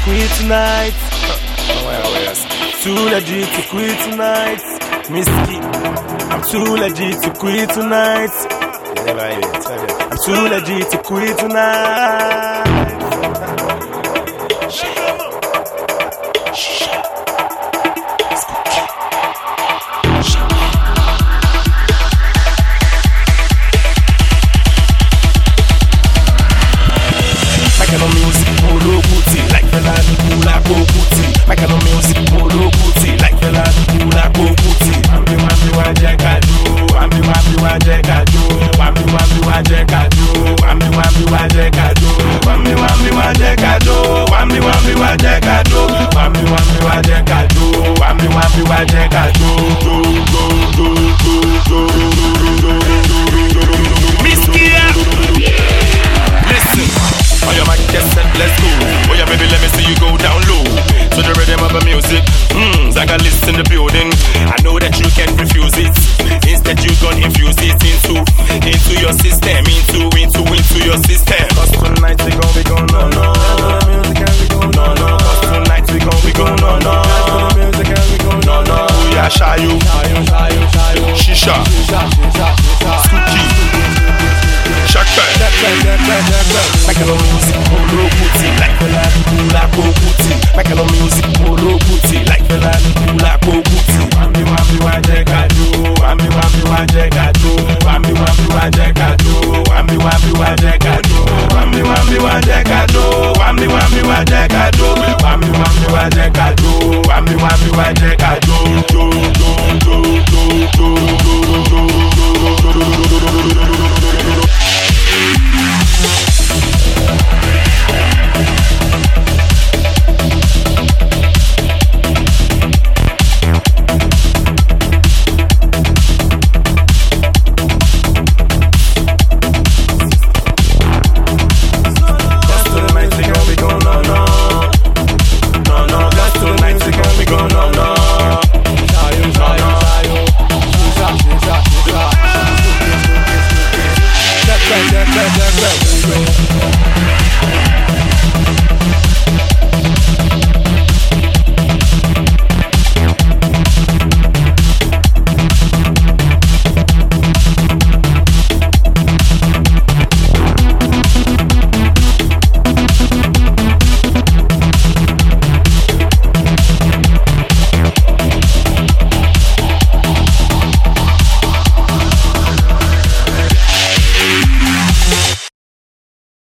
quit tonight. Too legit to quit tonight. Misky, I'm too legit to quit tonight. I'm too legit to quit tonight. Makano music, polo booty, like fella kula go booty. Makano music, polo booty, like fella kula go booty. Wambi wambi waje kadu, wambi wambi waje kadu, wambi wambi waje kadu, wambi wambi waje kadu, wambi wambi waje kadu, wambi wambi waje kadu, wambi wambi waje kadu, wambi wambi waje kadu. Miskia, listen. Oh, your mic just said, let's go. Oh, yeah, baby, let me see you go down low. To the rhythm of the music, Zagalist in the building. I know that you can't refuse it. Instead, you gon' infuse it into your system, into your system. Cause tonight we gon' be going no. The music and we gon' no. Cause tonight we gon' be going no. The music and we gon' no. Oh yeah, Shayo, Shisha, Suki, Shaka. Makano music, polo booty, like fella kula go booty. Makano music, polo booty, like fella kula go booty. Wambi wambi waje kadu, wambi wambi waje kadu, wambi wambi waje kadu, wambi wambi waje kadu, wambi wambi waje kadu, wambi wambi waje kadu, wambi wambi waje kadu, wambi wambi waje kadu. Check.